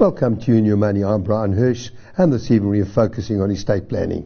Welcome to You and Your Money. I'm Brian Hirsch, and this evening we are focusing on estate planning.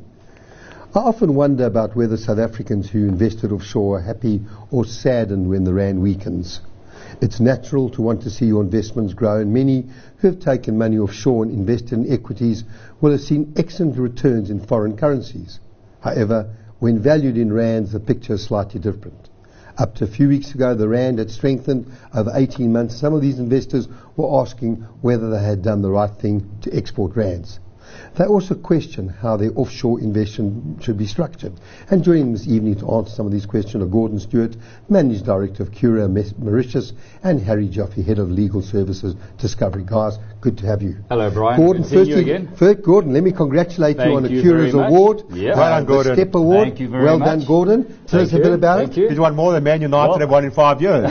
I often wonder about whether South Africans who invested offshore are happy or saddened when the rand weakens. It's natural to want to see your investments grow, and many who have taken money offshore and invested in equities will have seen excellent returns in foreign currencies. However, when valued in rands, the picture is slightly different. Up to a few weeks ago, the rand had strengthened over 18 months. Some of these investors were asking whether they had done the right thing to export rands. They also question how their offshore investment should be structured. And joining this evening to answer some of these questions are Gordon Stewart, Managing Director of Curio Mauritius, and Harry Joffe, Head of Legal Services Discovery. Guys, good to have you. Hello, Brian. Gordon, good to see you again. First, Gordon, let me congratulate you on the Curio's Award. Yeah. Well done, Gordon. The Step Award. Thank you very well much. done, Gordon. Tell us a bit about it. He's won more than Man United have won in 5 years.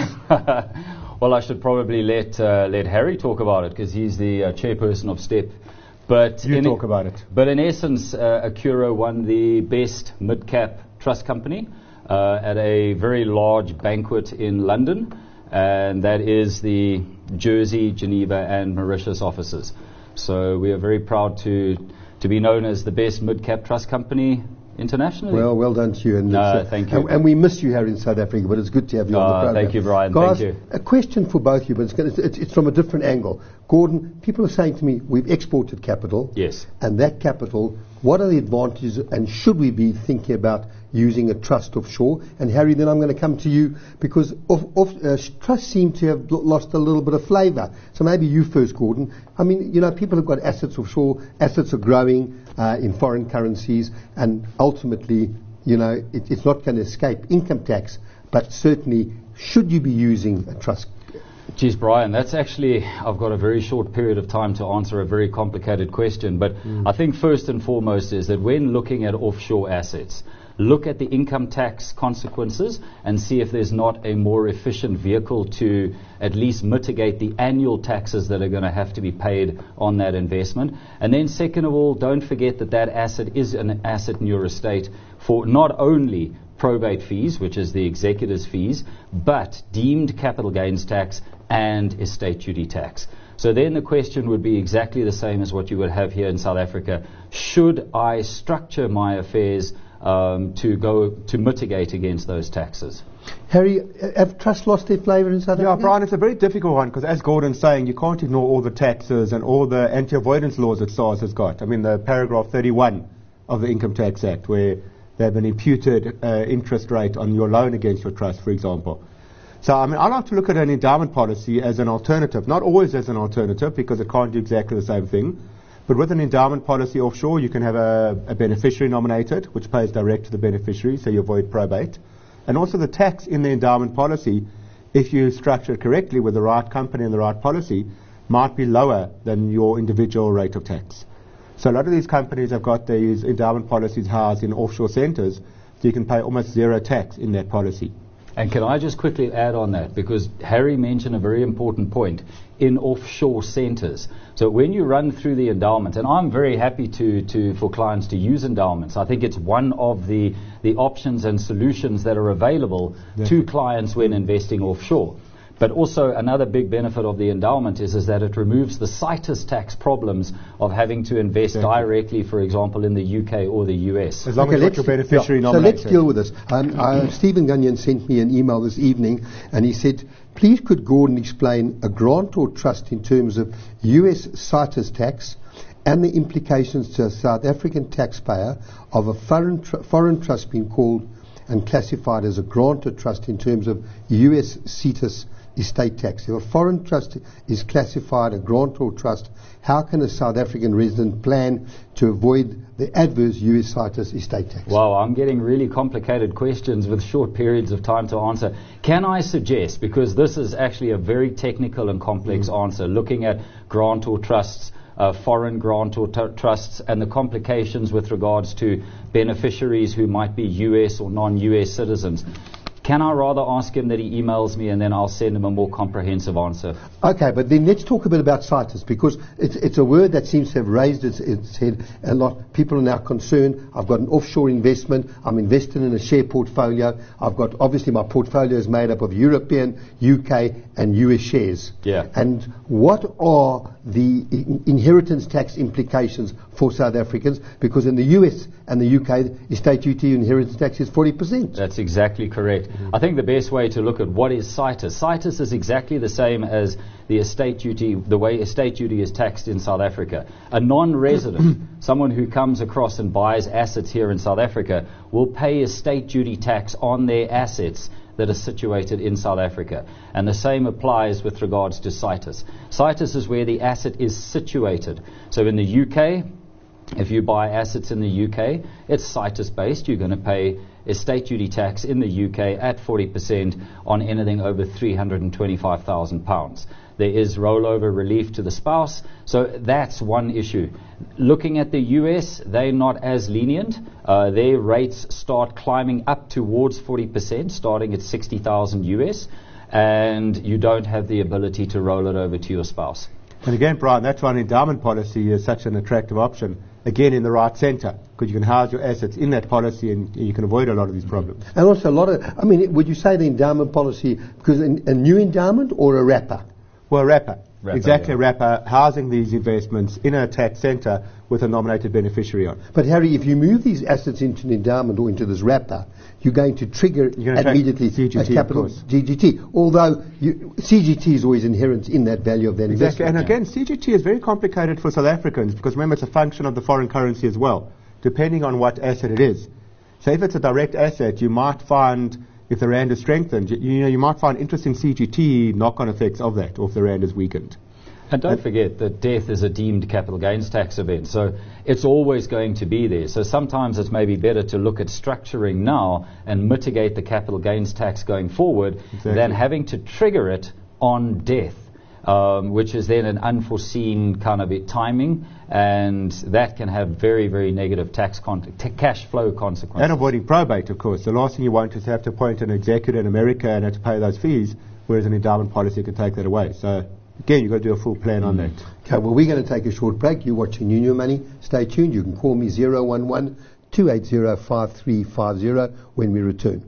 Well, I should probably let Harry talk about it because he's the chairperson of STEP. But You talk about it. But in essence, Accuro won the best mid-cap trust company at a very large banquet in London, and that is the Jersey, Geneva, and Mauritius offices. So we are very proud to be known as the best mid-cap trust company internationally. Well done to you. And thank you. And we miss you here in South Africa, but it's good to have you on the program. Thank you, Brian. Guys, thank you. a question for both of you, but it's from a different angle. Gordon, people are saying to me, we've exported capital. Yes. And that capital, what are the advantages, and should we be thinking about using a trust offshore? And Harry, then I'm going to come to you, because trusts seem to have lost a little bit of flavour. So maybe you first, Gordon. I mean, people have got assets offshore, assets are growing in foreign currencies, and ultimately, it's not going to escape income tax, but certainly, should you be using a trust? Geez, Brian, that's actually, I've got a very short period of time to answer a very complicated question, but I think first and foremost is that when looking at offshore assets, look at the income tax consequences and see if there's not a more efficient vehicle to at least mitigate the annual taxes that are going to have to be paid on that investment. And then second of all, don't forget that asset is an asset in your estate for not only probate fees, which is the executor's fees, but deemed capital gains tax and estate duty tax. So then the question would be exactly the same as what you would have here in South Africa. Should I structure my affairs to mitigate against those taxes? Harry, have trusts lost their flavour in South Africa? Yeah, Brian, it's a very difficult one because, as Gordon's saying, you can't ignore all the taxes and all the anti-avoidance laws that SARS has got. I mean, the paragraph 31 of the Income Tax Act, where they have an imputed interest rate on your loan against your trust, for example. So, I mean, I like to look at an endowment policy as an alternative, not always as an alternative because it can't do exactly the same thing. But with an endowment policy offshore, you can have a beneficiary nominated, which pays direct to the beneficiary, so you avoid probate. And also the tax in the endowment policy, if you structure it correctly with the right company and the right policy, might be lower than your individual rate of tax. So a lot of these companies have got these endowment policies housed in offshore centres, so you can pay almost zero tax in that policy. And can I just quickly add on that, because Harry mentioned a very important point in offshore centres. So when you run through the endowment, and I'm very happy for clients to use endowments. I think it's one of the options and solutions that are available to clients when investing offshore. But also another big benefit of the endowment is that it removes the CITES tax problems of having to invest directly, for example, in the UK or the US. As long as it's your beneficiary nominated. So let's deal with this. Stephen Gunyon sent me an email this evening, and he said, please could Gordon explain a grant or trust in terms of US CITES tax and the implications to a South African taxpayer of a foreign trust being called and classified as a grant or trust in terms of US CITES estate tax. If a foreign trust is classified a grant or trust, how can a South African resident plan to avoid the adverse US CITES estate tax? Wow, I'm getting really complicated questions with short periods of time to answer. Can I suggest, because this is actually a very technical and complex answer, looking at grant or trusts, foreign grant or trusts, and the complications with regards to beneficiaries who might be US or non-US citizens. Can I rather ask him that he emails me and then I'll send him a more comprehensive answer? Okay, but then let's talk a bit about CITES, because it's a word that seems to have raised its head a lot. People are now concerned. I've got an offshore investment. I'm invested in a share portfolio. I've got, obviously, my portfolio is made up of European, UK, and US shares. Yeah. And what are the inheritance tax implications for South Africans? Because in the US and the UK, estate duty inheritance tax is 40%. That's exactly correct. I think the best way to look at what is CITES. CITES is exactly the same as the estate duty, the way estate duty is taxed in South Africa. A non-resident, someone who comes across and buys assets here in South Africa, will pay estate duty tax on their assets that are situated in South Africa. And the same applies with regards to CITES. CITES is where the asset is situated. So in the UK, if you buy assets in the UK, it's CITES based. You're going to pay estate duty tax in the UK at 40% on anything over £325,000. There is rollover relief to the spouse. So that's one issue. Looking at the US, they're not as lenient. Their rates start climbing up towards 40%, starting at 60,000 US, and you don't have the ability to roll it over to your spouse. And again, Brian, that's why an endowment policy is such an attractive option. Again, in the right centre, because you can house your assets in that policy and you can avoid a lot of these problems. And also a lot of, I mean, would you say the endowment policy, because a new endowment or a wrapper? Well, a wrapper. Exactly, yeah. a wrapper, housing these investments in a tax centre with a nominated beneficiary on. But Harry, if you move these assets into an endowment or into this wrapper, you're going to trigger immediately CGT, a capital GGT. Although CGT is always inherent in that value of that exactly. investment. And again, CGT is very complicated for South Africans because remember it's a function of the foreign currency as well, depending on what asset it is. So if it's a direct asset, you might find, if the rand is strengthened, you might find interesting CGT knock-on effects of that, or if the rand is weakened. And don't forget that death is a deemed capital gains tax event, so it's always going to be there. So sometimes it's maybe better to look at structuring now and mitigate the capital gains tax going forward than having to trigger it on death, which is then an unforeseen kind of timing, and that can have very, very negative cash flow consequences. And avoiding probate, of course. The last thing you want is to have to appoint an executor in America and have to pay those fees, whereas an endowment policy can take that away. So again, you've got to do a full plan on that. Okay, well, we're going to take a short break. You're watching New Money. Stay tuned. You can call me 011-280-5350 when we return.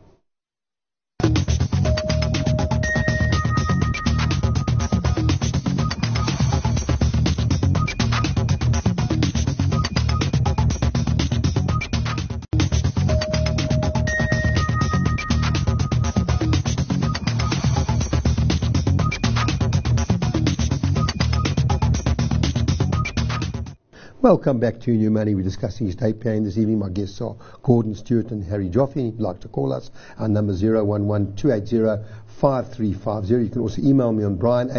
Welcome back to New Money. We're discussing estate planning this evening. My guests are Gordon Stewart and Harry Joffe. If you'd like to call us, our number is 011-280-5350. You can also email me on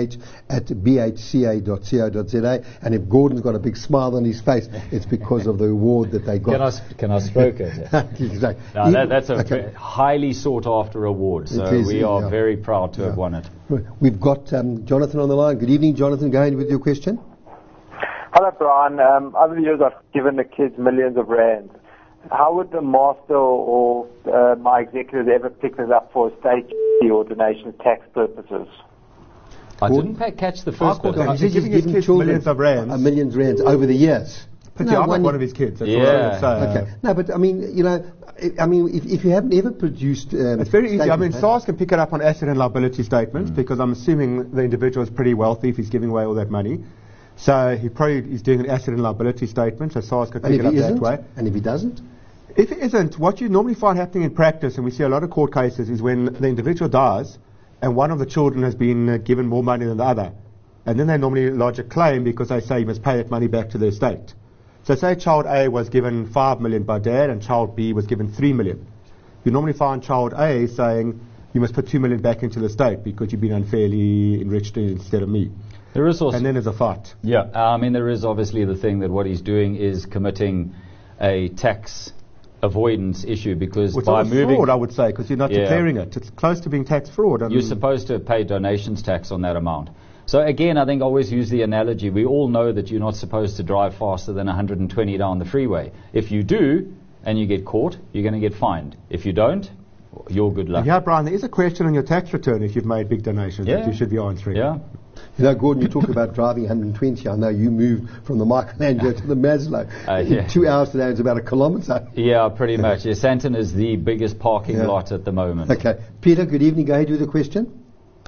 brianh@bhca.co.za. And if Gordon's got a big smile on his face, it's because of the award that they got. Can I stroke it? Exactly. No, that's a highly sought after award, so we are very proud to have won it. We've got Jonathan on the line. Good evening, Jonathan. Go ahead with your question. Hello, Brian. Over the years, I've given the kids millions of rands. How would the master or my executors ever pick this up for estate or donation tax purposes? I didn't catch the first bit. He's giving his kids millions of rands. Millions of rands over the years. But I'm not one of his kids. That's what I would say. Okay. No, but I mean, if you haven't ever produced... it's very easy. I mean, SARS can pick it up on asset and liability statements because I'm assuming the individual is pretty wealthy if he's giving away all that money. So he probably is doing an asset and liability statement, so SARS could pick it up that way. And if he doesn't? If he isn't, what you normally find happening in practice, and we see a lot of court cases, is when the individual dies and one of the children has been given more money than the other. And then they normally lodge a claim because they say you must pay that money back to the estate. So say child A was given 5 million by dad and child B was given 3 million. You normally find child A saying you must put 2 million back into the estate because you've been unfairly enriched instead of me. There is also, and then there's a fight. Yeah, I mean, there is obviously the thing that what he's doing is committing a tax avoidance issue because by moving... fraud, I would say, because you're not declaring it. It's close to being tax fraud. You're supposed to pay donations tax on that amount. So again, I think I always use the analogy. We all know that you're not supposed to drive faster than 120 down the freeway. If you do, and you get caught, you're going to get fined. If you don't, your good luck. Yeah, Brian, there is a question on your tax return if you've made big donations that you should be answering. Yeah. You know, Gordon, you talk about driving 120. I know you moved from the Michelangelo to the Maslow. Yeah. 2 hours today is about a kilometre. Yeah, pretty much. Yeah, Sandton is the biggest parking lot at the moment. Okay. Peter, good evening. Go ahead with the question.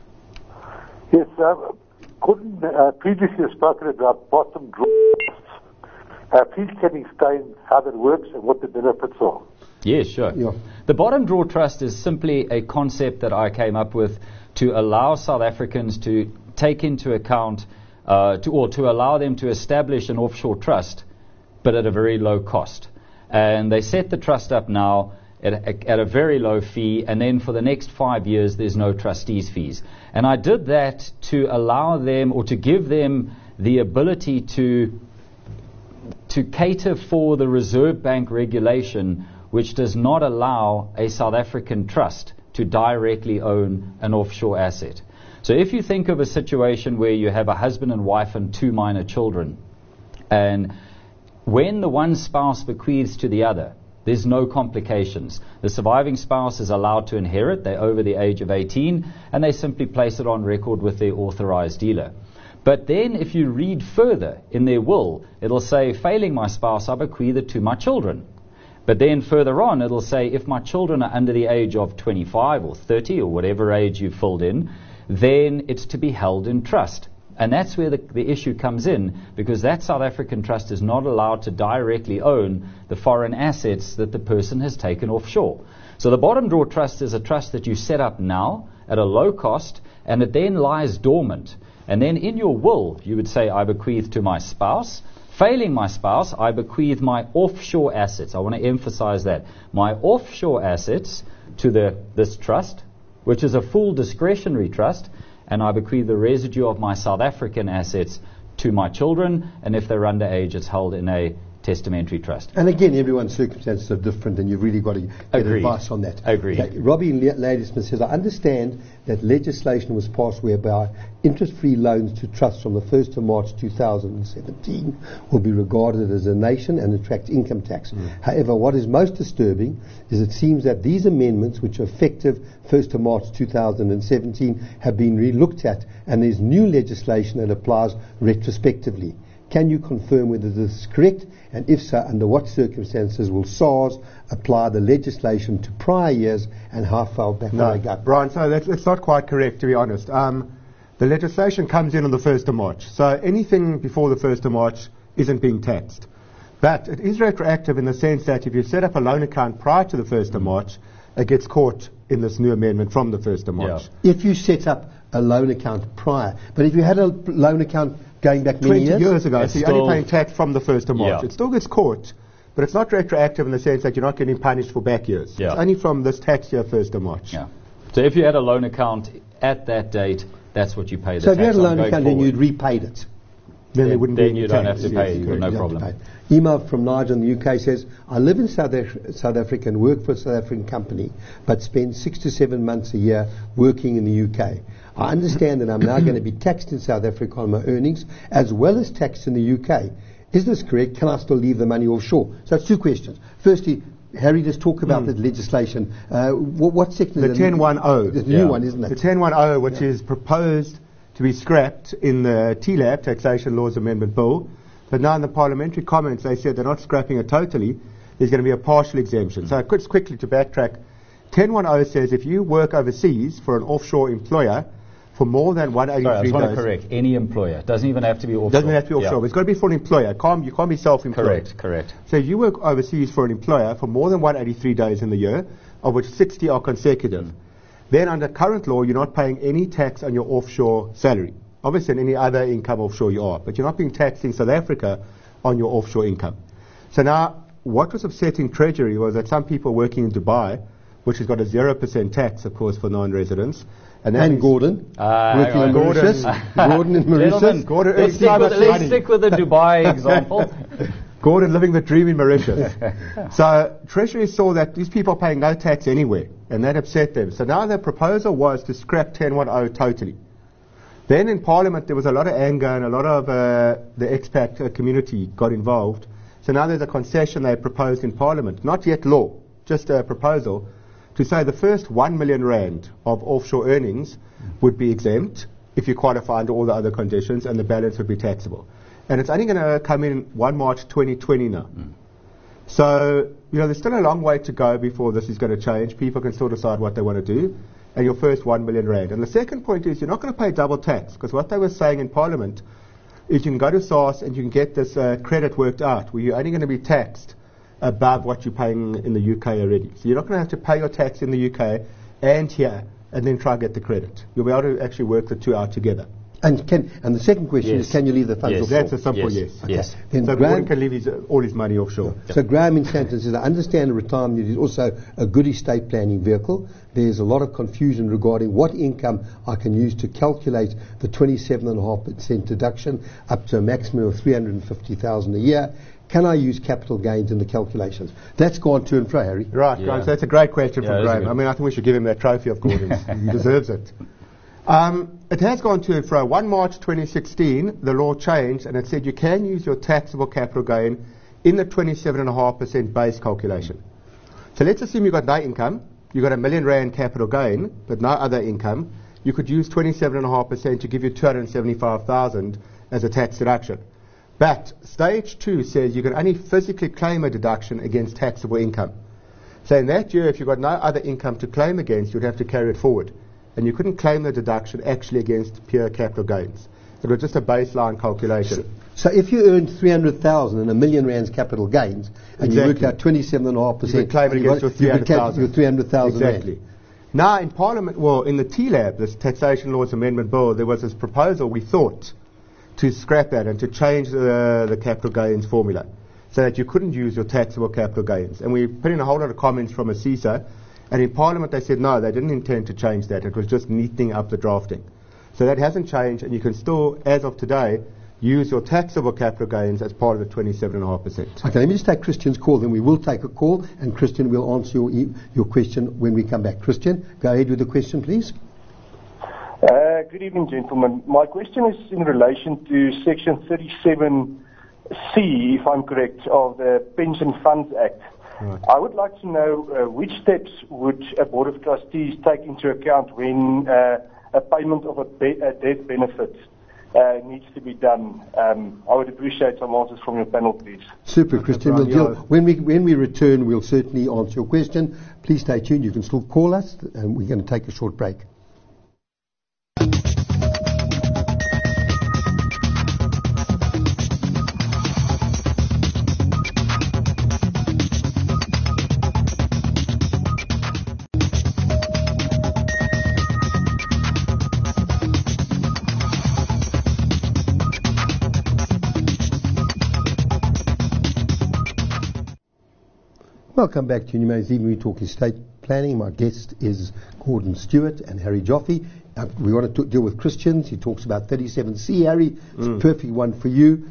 Yes, Gordon previously has spoken about bottom draw. Please can you explain how that works and what the benefits are? Yes, sure. Yeah. The bottom draw trust is simply a concept that I came up with to allow South Africans to take into account, to allow them to establish an offshore trust, but at a very low cost. And they set the trust up now at a very low fee, and then for the next 5 years there's no trustees' fees. And I did that to allow them, or to give them the ability to cater for the Reserve Bank regulation, which does not allow a South African trust to directly own an offshore asset. So if you think of a situation where you have a husband and wife and 2 minor children, and when the one spouse bequeaths to the other, there's no complications. The surviving spouse is allowed to inherit. They're over the age of 18, and they simply place it on record with their authorized dealer. But then if you read further in their will, it'll say, failing my spouse, I bequeath it to my children. But then further on, it'll say, if my children are under the age of 25 or 30 or whatever age you've filled in, then it's to be held in trust. And that's where the issue comes in, because that South African trust is not allowed to directly own the foreign assets that the person has taken offshore. So the bottom draw trust is a trust that you set up now at a low cost, and it then lies dormant. And then in your will, you would say, I bequeath to my spouse. Failing my spouse, I bequeath my offshore assets. I want to emphasize that. My offshore assets to this trust, which is a full discretionary trust, and I bequeath the residue of my South African assets to my children, and if they're underage, it's held in a testamentary trust. And again, everyone's circumstances are different, and you've really got to get advice on that. Agreed. Okay. Robbie Ladysmith says, I understand that legislation was passed whereby interest-free loans to trusts from the 1st of March 2017 will be regarded as a donation and attract income tax. However, what is most disturbing is it seems that these amendments, which are effective 1st of March 2017, have been re-looked at, and there's new legislation that applies retrospectively. Can you confirm whether this is correct? And if so, under what circumstances will SARS apply the legislation to prior years, and how far back will they go? Brian, so that's not quite correct, to be honest. The legislation comes in on the 1st of March. So anything before the 1st of March isn't being taxed. But it is retroactive in the sense that if you set up a loan account prior to the 1st of March, it gets caught in this new amendment from the 1st of March. Yeah. If you set up a loan account prior, but if you had a loan account going back many 20 years ago, so you're only paying tax from the 1st of March. Yeah. It still gets caught, but it's not retroactive in the sense that you're not getting punished for back years. Yeah. It's only from this tax year, 1st of March. Yeah. So if you had a loan account at that date, that's what you pay the tax on. So if you had a loan going account forward, and you'd repaid it, Then there wouldn't be then any you don't tax. have to pay. Yes, You've got no you have to problem. pay. Email from Nigel in the UK says, I live in South Africa and work for a South African company, but spend 6 to 7 months a year working in the UK. I understand that I'm now going to be taxed in South Africa on my earnings, as well as taxed in the UK. Is this correct? Can I still leave the money offshore? So that's 2 questions. Firstly, Harry, just talk about the legislation. What section The is it? 1010. The new one, isn't it? The 1010, which is proposed to be scrapped in the TLAB, Taxation Laws Amendment Bill. But now in the parliamentary comments, they said they're not scrapping it totally. There's going to be a partial exemption. So just quickly to backtrack, 1010 says if you work overseas for an offshore employer for more than 183 Sorry, I just want to days. correct. Any employer. It doesn't even have to be offshore. Doesn't have to be offshore. Yeah. But it's got to be for an employer. You can't be self-employed. Correct. So if you work overseas for an employer for more than 183 days in the year, of which 60 are consecutive, then under current law, you're not paying any tax on your offshore salary. Obviously, in any other income offshore you are, but you're not being taxed in South Africa on your offshore income. So now, what was upsetting Treasury was that some people working in Dubai, which has got a 0% tax, of course, for non-residents, And Gordon, working in Gordon. Mauritius. Gordon in Mauritius. Gentlemen, Gordon let's earns so much let's money. stick with the Dubai example. Gordon living the dream in Mauritius. So Treasury saw that these people are paying no tax anywhere, and that upset them. So now their proposal was to scrap 1010 totally. Then in Parliament there was a lot of anger, and a lot of the expat community got involved. So now there's a concession they proposed in Parliament, not yet law, just a proposal, to say the first 1 million rand of offshore earnings would be exempt if you qualify under all the other conditions, and the balance would be taxable. And it's only going to come in 1 March 2020 now. So, there's still a long way to go before this is going to change. People can still decide what they want to do. And your first 1 million rand. And the second point is you're not going to pay double tax, because what they were saying in Parliament is you can go to SARS and you can get this credit worked out where you're only going to be taxed above what you're paying in the UK already. So you're not going to have to pay your tax in the UK and here and then try and get the credit. You'll be able to actually work the two out together. And the second question is, can you leave the funds offshore? That's a simple yes. Okay. Yes. Then So Graham, Gordon can leave all his money offshore. So Graham in Sandton says, I understand retirement is also a good estate planning vehicle. There's a lot of confusion regarding what income I can use to calculate the 27.5% deduction up to a maximum of 350,000 a year. Can I use capital gains in the calculations? That's gone to and fro, Harry. Right, Yeah. Graham. So that's a great question from it is a Graham. good- I mean, I think we should give him that trophy of Gordon's. He deserves it. It has gone to and fro. 1 March 2016, the law changed and it said you can use your taxable capital gain in the 27.5% base calculation. So let's assume you've got no income, you've got R1 million capital gain, but no other income. You could use 27.5% to give you 275,000 as a tax deduction. But stage 2 says you can only physically claim a deduction against taxable income. So in that year, if you've got no other income to claim against, you'd have to carry it forward. And you couldn't claim the deduction actually against pure capital gains. It was just a baseline calculation. So if you earned 300,000 and R1 million rands capital gains, and you worked out 27.5%, You could claim it against your you could calculate 300,000. your 300,000 Exactly. Now in Parliament, in the TLAB, this Taxation Laws Amendment Bill, there was this proposal, we thought, to scrap that and to change the capital gains formula so that you couldn't use your taxable capital gains. And we put in a whole lot of comments from ACISA, and in Parliament they said no, they didn't intend to change that. It was just neatening up the drafting. So that hasn't changed, and you can still, as of today, use your taxable capital gains as part of the 27.5%. Okay, let me just take Christian's call, then we will take a call, and Christian will answer your question when we come back. Christian, go ahead with the question, please. Good evening, gentlemen. My question is in relation to Section 37C, if I'm correct, of the Pension Funds Act. Right. I would like to know which steps would a Board of Trustees take into account when a payment of a death benefit needs to be done. I would appreciate some answers from your panel, please. Super, Christian. Brian, We'll deal, when we return, we'll certainly answer your question. Please stay tuned. You can still call us, and we're going to take a short break. Welcome back to Newman's Evening. We talk estate planning. My guest is Gordon Stewart and Harry Joffe. We want to deal with Christians. He talks about 37C, Harry. It's a perfect one for you.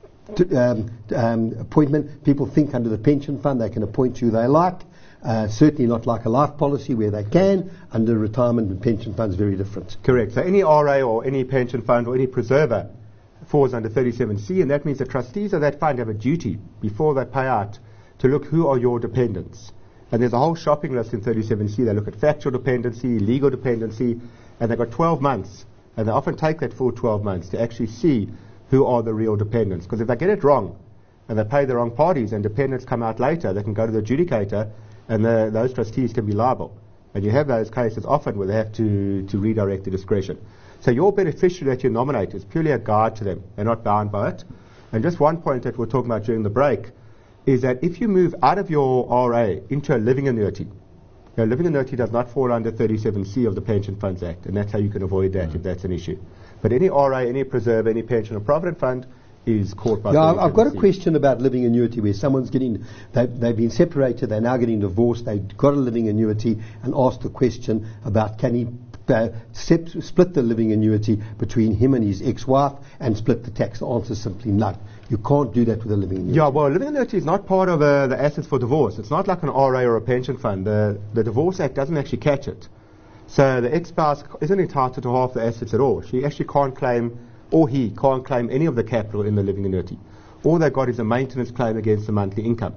Appointment. People think under the pension fund they can appoint who they like. Certainly not like a life policy where they can. Under retirement and pension funds, very different. Correct. So any RA or any pension fund or any preserver falls under 37C, and that means the trustees of that fund have a duty before they pay out to look who are your dependents. And there's a whole shopping list in 37C. They look at factual dependency, legal dependency, and they've got 12 months. And they often take that full 12 months to actually see who are the real dependents. Because if they get it wrong and they pay the wrong parties and dependents come out later, they can go to the adjudicator and those trustees can be liable. And you have those cases often where they have to redirect the discretion. So your beneficiary that you nominate is purely a guide to them. They're not bound by it. And just one point that we're talking about during the break is that if you move out of your RA into a living annuity, a living annuity does not fall under 37C of the Pension Funds Act, and that's how you can avoid that if that's an issue. But any RA, any preserve, any pension or provident fund is caught by 37C. I've got a question about living annuity where someone's they've been separated, they're now getting divorced, they've got a living annuity and asked the question about can he split the living annuity between him and his ex-wife and split the tax. The answer is simply no. You can't do that with a living annuity. Yeah, well, a living annuity is not part of the assets for divorce. It's not like an RA or a pension fund. The Divorce Act doesn't actually catch it. So the ex-spouse isn't entitled to half the assets at all. She actually can't claim, or he can't claim any of the capital in the living annuity. All they've got is a maintenance claim against the monthly income.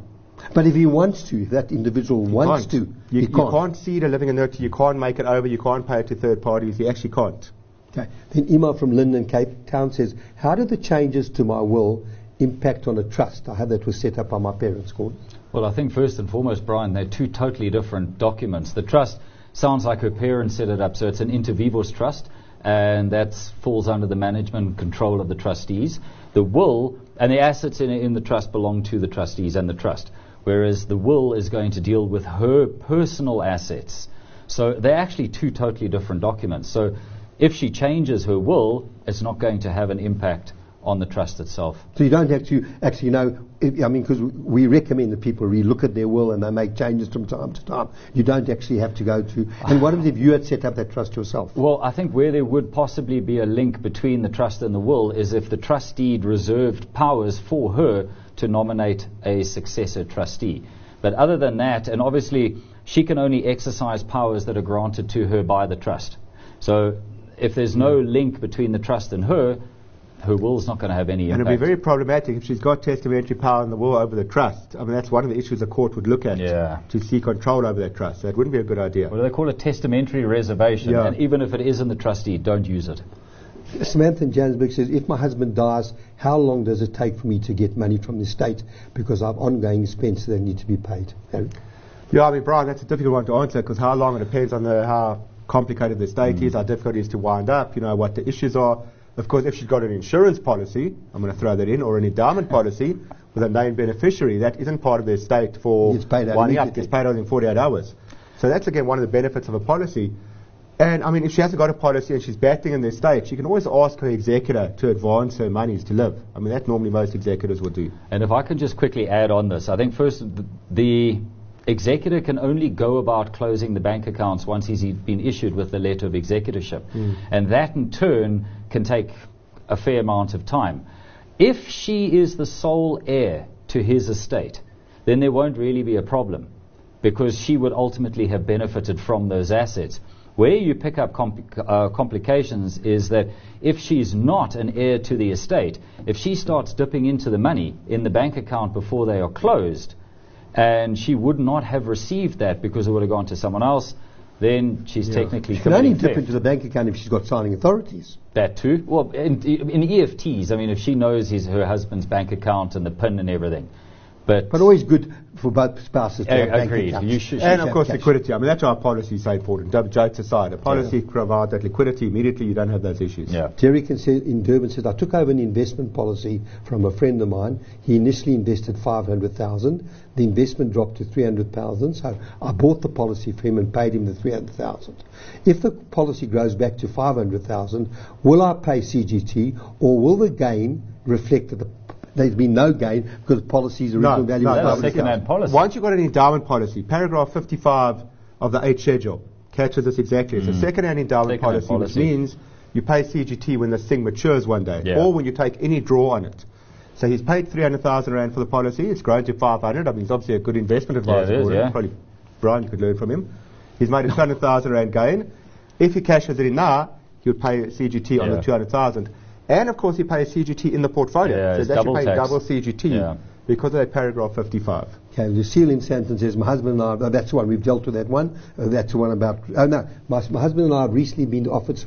But if he wants to, if that individual wants to, You can't. can't cede a living annuity, you can't make it over, you can't pay it to third parties, you actually can't. Okay. Then email from Lyndon, Cape Town says, how do the changes to my will impact on a trust? I had that was set up by my parents, Gordon. Well, I think first and foremost, Brian, they're two totally different documents. The trust sounds like her parents set it up, so it's an inter vivos trust, and that falls under the management control of the trustees. The will and the assets in the trust belong to the trustees and the trust, whereas the will is going to deal with her personal assets. So they're actually two totally different documents. So if she changes her will, it's not going to have an impact on the trust itself. So you don't have to actually because we recommend that people relook at their will and they make changes from time to time. You don't actually have to go to. And what if you had set up that trust yourself? Well, I think where there would possibly be a link between the trust and the will is if the trustee reserved powers for her to nominate a successor trustee. But other than that, and obviously she can only exercise powers that are granted to her by the trust. So if there's no link between the trust and her will's not going to have any impact. And it'll be very problematic if she's got testamentary power in the will over the trust. I mean, that's one of the issues the court would look at, to see control over that trust. That wouldn't be a good idea. Well, they call it testamentary reservation, and even if it is in the trustee, don't use it. Samantha in Johannesburg says, if my husband dies, how long does it take for me to get money from the estate because I have ongoing expenses that need to be paid? Harry? Yeah, I mean, Brian, that's a difficult one to answer because how long, it depends on how complicated the estate is, how difficult it is to wind up, what the issues are. Of course, if she's got an insurance policy, I'm going to throw that in, or an endowment policy with a named beneficiary, that isn't part of the estate for winding up. It gets paid out in 48 hours. So that's, again, one of the benefits of a policy. And, I mean, if she hasn't got a policy and she's battling in the estate, she can always ask her executor to advance her monies to live. I mean, that normally most executors would do. And if I can just quickly add on this, I think first the executor can only go about closing the bank accounts once he's been issued with the letter of executorship. And that in turn can take a fair amount of time. If she is the sole heir to his estate, then there won't really be a problem because she would ultimately have benefited from those assets. Where you pick up complications is that if she's not an heir to the estate, if she starts dipping into the money in the bank account before they are closed, and she would not have received that because it would have gone to someone else, then she's technically committing theft. She can only dip into the bank account if she's got signing authorities. That too. Well, in EFTs, I mean, if she knows her husband's bank account and the PIN and everything. But always good for both spouses to have bank agreed. accounts. And of course liquidity. I mean, that's why our policy is so important. Jokes aside, a policy provides that liquidity immediately, you don't have those issues. Jerry in Durban says, I took over an investment policy from a friend of mine. He initially invested 500,000. The investment dropped to 300,000. So I bought the policy for him and paid him the 300,000. If the policy grows back to 500,000, will I pay CGT or will the gain reflect that there's been no gain because the policy's original value was second-hand policy. Once you've got an endowment policy, paragraph 55 of the 8th schedule catches this exactly. It's a second-hand endowment policy, which means you pay CGT when this thing matures one day, or when you take any draw on it. So he's paid 300,000 Rand for the policy. It's grown to 500. I mean, he's obviously a good investment advisor. Probably, Brian, you could learn from him. He's made a 200,000 Rand gain. If he cashes it in now, he would pay CGT on the 200,000. And, of course, he pays CGT in the portfolio. So that you pay double CGT because of that paragraph 55. Okay, Lucille in Santon says, my husband and I, that's the one, we've dealt with that one. That's the one about, my husband and I have recently been offered,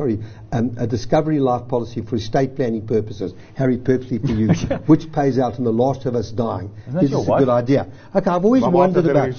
a Discovery Life policy for estate planning purposes. Harry, purposely for you, which pays out on the last of us dying. Is this a good idea? Okay, I've always wondered about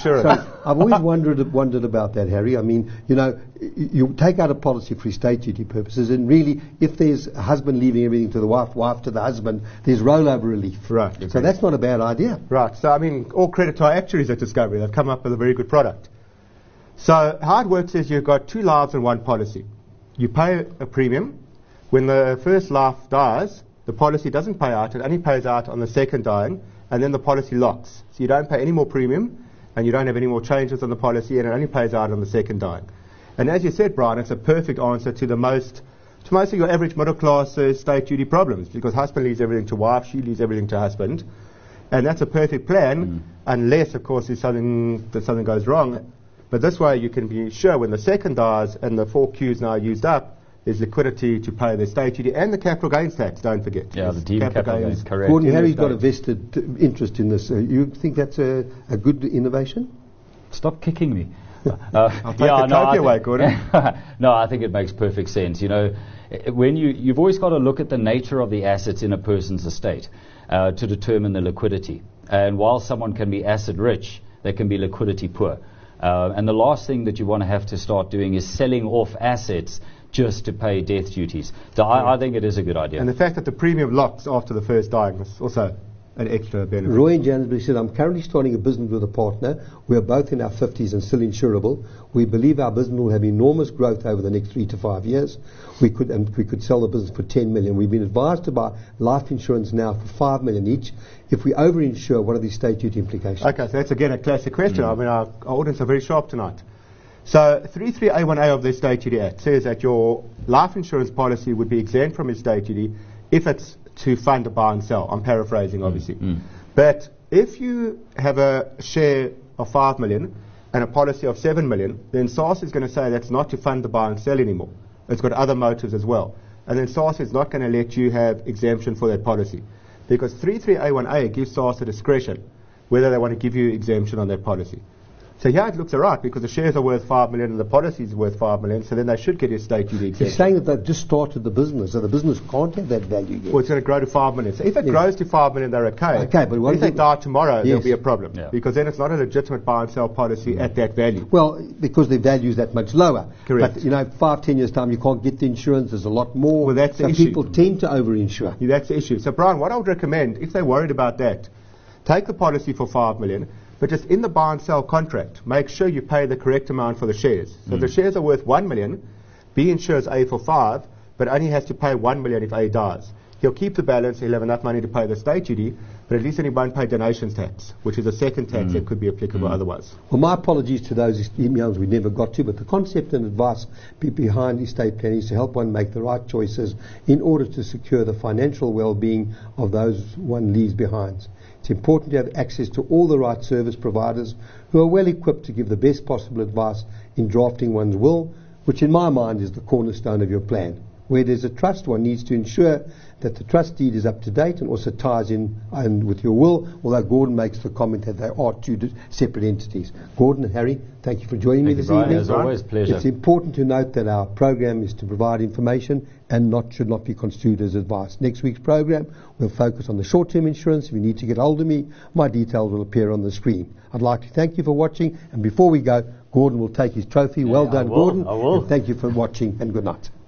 that, Harry. I mean, you take out a policy for estate duty purposes, and really, if there's a husband leaving everything to the wife to the husband, there's rollover relief. Right. So that's not a bad idea. Right. So, I mean, all credit to our actuaries at Discovery. They've come up with a very good product. So how it works is you've got two lives in one policy. You pay a premium. When the first life dies, the policy doesn't pay out. It only pays out on the second dying, and then the policy locks. So you don't pay any more premium, and you don't have any more changes on the policy, and it only pays out on the second dying. And as you said, Brian, it's a perfect answer to most of your average middle class estate duty problems, because husband leaves everything to wife, she leaves everything to husband. And that's a perfect plan, unless, of course, something goes wrong. But this way you can be sure when the second dies and the 4 Qs now are used up, there's liquidity to pay the estate duty and the capital gains tax, don't forget. Yeah, There's the deemed capital gains, correct. Gordon, Harry's got a vested interest in this. You think that's a good innovation? Stop kicking me. I'll take the trophy away, Gordon. No, I think it makes perfect sense. You know, when you've always got to look at the nature of the assets in a person's estate to determine the liquidity. And while someone can be asset rich, they can be liquidity poor. And the last thing that you want to have to start doing is selling off assets just to pay death duties. So I think it is a good idea. And the fact that the premium locks after the first dying is also an extra benefit. Roy in Johannesburg said, I'm currently starting a business with a partner. We are both in our 50s and still insurable. We believe our business will have enormous growth over the next 3 to 5 years. We could sell the business for 10 million. We've been advised to buy life insurance now for 5 million each. If we overinsure, what are the estate duty implications? Okay, so that's again a classic question. I mean, our audience are very sharp tonight. So 33A1A of the Estate Duty Act says that your life insurance policy would be exempt from estate duty if it's to fund a buy and sell. I'm paraphrasing, obviously. But if you have a share of 5 million and a policy of 7 million, then SARS is going to say that's not to fund the buy and sell anymore. It's got other motives as well. And then SARS is not going to let you have exemption for that policy. Because 33A1A gives SARS a discretion whether they want to give you exemption on that policy. So here it looks all right because the shares are worth 5 million and the policy is worth 5 million, so then they should get a estate duty exemption. He's saying that they've just started the business, so the business can't have that value yet. Well, it's going to grow to 5 million. So if it grows to 5 million, they're okay. Okay, but what if they die tomorrow, there'll be a problem. Yeah. Because then it's not a legitimate buy and sell policy at that value. Well, because their value is that much lower. Correct. But, 5-10 years' time, you can't get the insurance. There's a lot more. Well, that's the so issue. people tend to overinsure. Yeah, that's the issue. So, Brian, what I would recommend, if they're worried about that, take the policy for 5 million, but just in the buy and sell contract, make sure you pay the correct amount for the shares. So if the shares are worth 1 million, B insures A for 5, but only has to pay 1 million if A dies. He'll keep the balance, he'll have enough money to pay the estate duty, but at least then he won't pay donations tax, which is a second tax that could be applicable otherwise. Well, my apologies to those emails we never got to, but the concept and advice behind estate planning is to help one make the right choices in order to secure the financial well-being of those one leaves behind. It's important to have access to all the right service providers who are well equipped to give the best possible advice in drafting one's will, which in my mind is the cornerstone of your plan. Where there's a trust, one needs to ensure that the trust deed is up to date and also ties in with your will, although Gordon makes the comment that they are two separate entities. Gordon and Harry, thank you for joining me this evening. As always, pleasure. It's important to note that our program is to provide information and should not be construed as advice. Next week's program will focus on the short-term insurance. If you need to get hold of me, my details will appear on the screen. I'd like to thank you for watching, and before we go, Gordon will take his trophy. Well done, Gordon. I will. And thank you for watching, and good night.